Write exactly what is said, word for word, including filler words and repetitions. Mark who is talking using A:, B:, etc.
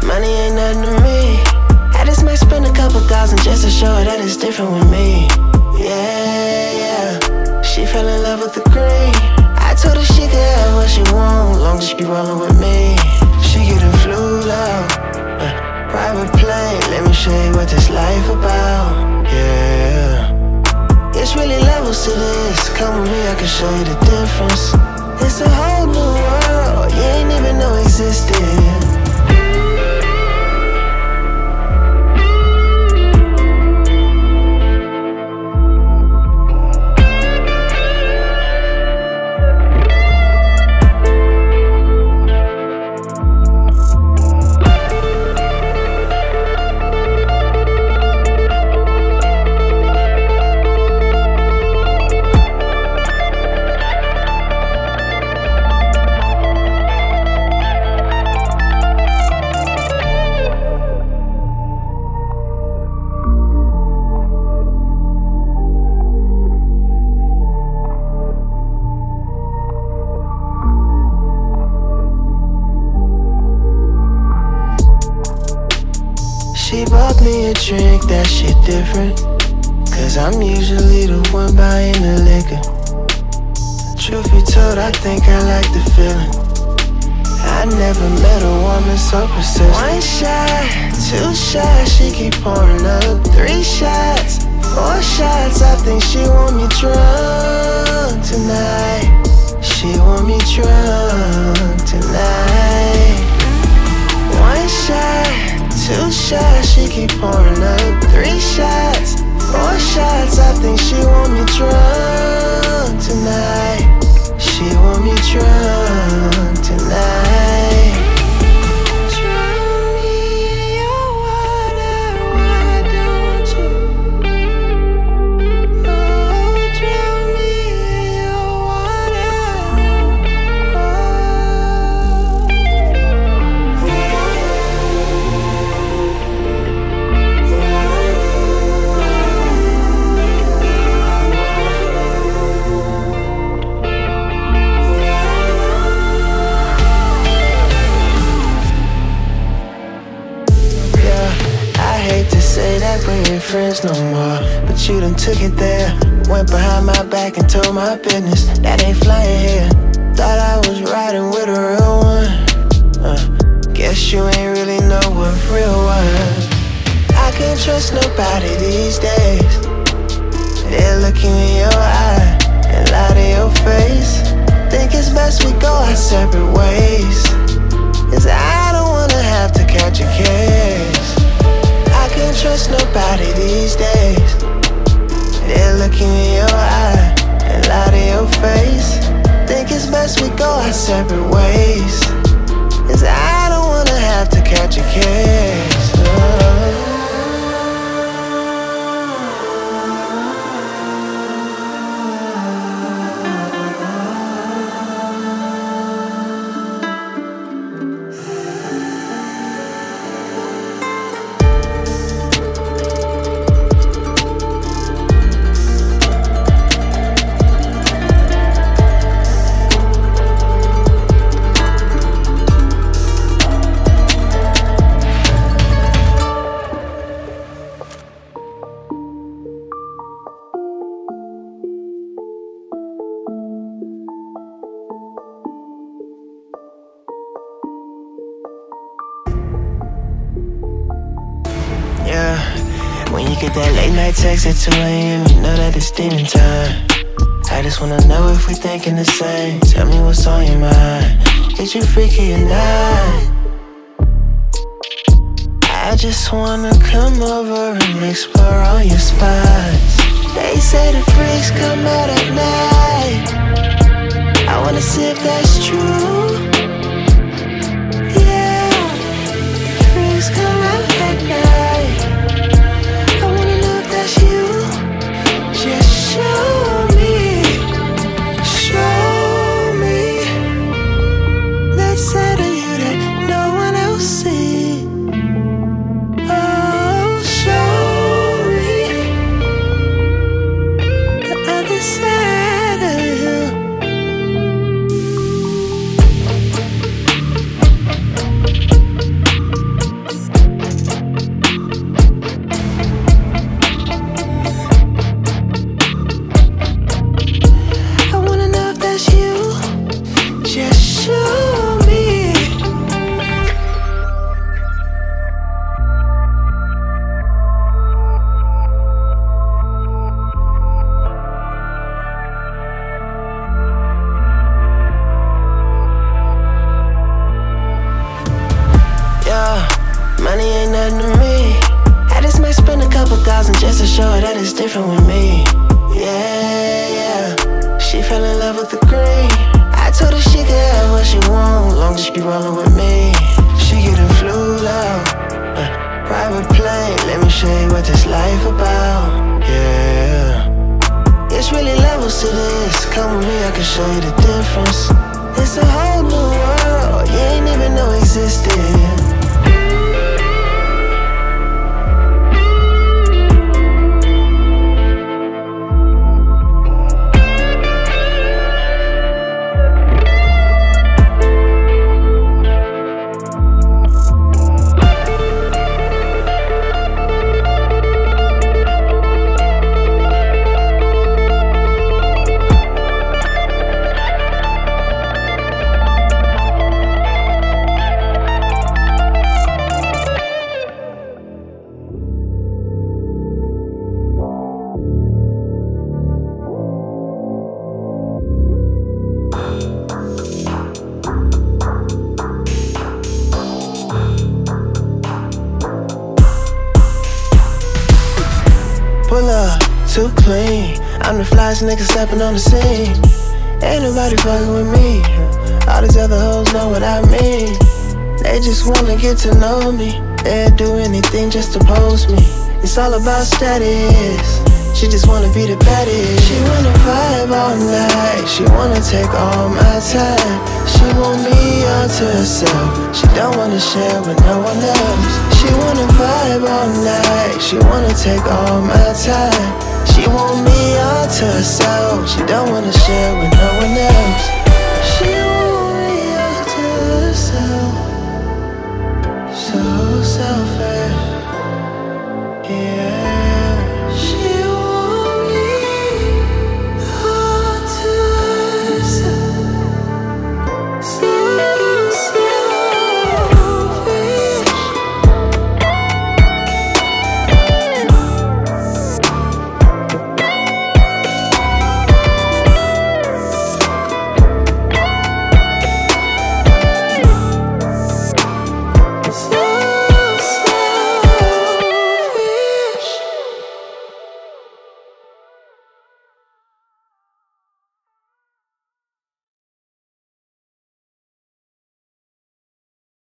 A: money ain't nothing to me. I just might spend a couple thousand just to show her that it's different with me. Yeah, yeah. She fell in love with the green. I told her she could have what she want, long as she rollin' with me. She getting flew out, uh, private plane. Let me show you what this life about. Yeah, it's really levels to this. Come with me, I can show you the difference. It's a whole new world you ain't even know existed. She bought me a drink, that shit different. Cause I'm usually the one buying the liquor. Truth be told, I think I like the feeling. I never met a woman so persistent. One shot, two shots, she keep pouring up. Three shots, four shots, I think she want me drunk tonight. She want me drunk tonight. One shot, two shots, she keep pouring up. Three shots, four shots, I think she want me drunk tonight. She want me drunk tonight. Drown me in your water, why don't you? Oh, drown me in your water. Say that we ain't friends no more, but you done took it there. Went behind my back and told my business. That ain't flying here. Thought I was riding with a real one. uh, Guess you ain't really know what real was. I can't trust nobody these days. They're looking in your eye and lie to your face. Think it's best we go our separate ways, cause I don't wanna have to catch a case. I can't trust nobody these days. They're looking in your eye and lie to your face. Think it's best we go our separate ways, cause I don't wanna have to catch a case. Oh. When you get that late night text at two a.m., you know that it's demon time. I just wanna know if we thinking the same. Tell me what's on your mind. Is you freaky or not? I just wanna come over and explore all your spots. They say the freaks come out at night. I wanna see if that's true. Yeah, the freaks come out at night. Just show me, show me that side of you that no one else sees. Oh, show me the other side of you. Money ain't nothing to me. I just might spend a couple thousand just to show her that it's different with me. Yeah, yeah. She fell in love with the green. I told her she could have what she want, long as she rollin' with me. She getting flew out, uh, private plane. Let me show you what this life about. Yeah, it's really levels to this. Come with me, I can show you the difference. It's a whole new world you ain't even know existed. Pull up, too clean. I'm the flyest nigga stepping on the scene. Ain't nobody fucking with me. All these other hoes know what I mean. They just wanna get to know me. They'll do anything just to pose me. It's all about status. She just wanna be the baddest. She wanna vibe all night. She wanna take all my time. She want me all to herself. She don't wanna share with no one else. She wanna vibe all night. She wanna take all my time. She want me all to herself. She don't wanna share with no one else. She want me all to herself.